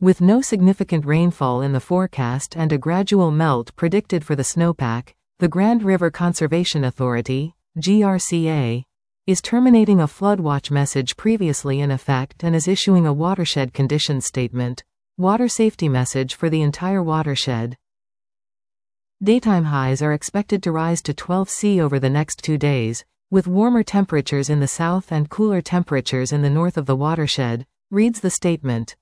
With no significant rainfall in the forecast and a gradual melt predicted for the snowpack, the Grand River Conservation Authority, GRCA, is terminating a flood watch message previously in effect and is issuing a watershed conditions statement, water safety message for the entire watershed. Daytime highs are expected to rise to 12 C over the next 2 days, with warmer temperatures in the south and cooler temperatures in the north of the watershed, reads the statement.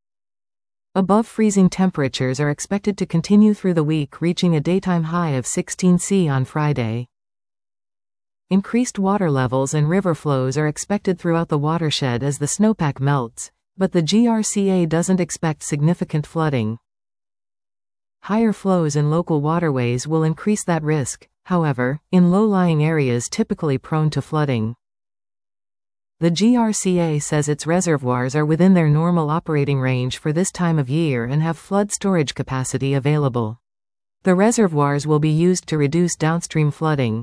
Above freezing temperatures are expected to continue through the week, reaching a daytime high of 16 C on Friday. Increased water levels and river flows are expected throughout the watershed as the snowpack melts, but the GRCA doesn't expect significant flooding. Higher flows in local waterways will increase that risk, however, in low-lying areas typically prone to flooding. The GRCA says its reservoirs are within their normal operating range for this time of year and have flood storage capacity available. The reservoirs will be used to reduce downstream flooding.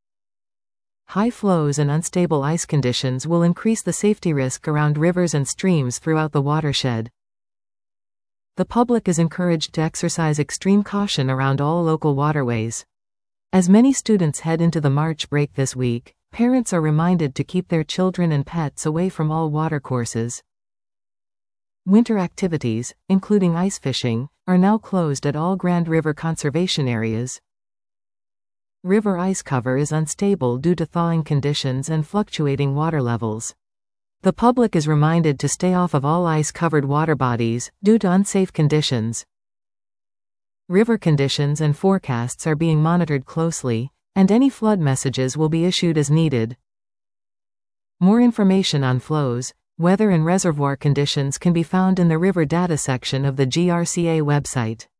High flows and unstable ice conditions will increase the safety risk around rivers and streams throughout the watershed. The public is encouraged to exercise extreme caution around all local waterways. As many students head into the March break this week, parents are reminded to keep their children and pets away from all watercourses. Winter activities, including ice fishing, are now closed at all Grand River conservation areas. River ice cover is unstable due to thawing conditions and fluctuating water levels. The public is reminded to stay off of all ice-covered water bodies, due to unsafe conditions. River conditions and forecasts are being monitored closely, and any flood messages will be issued as needed. More information on flows, weather and reservoir conditions can be found in the river data section of the GRCA website.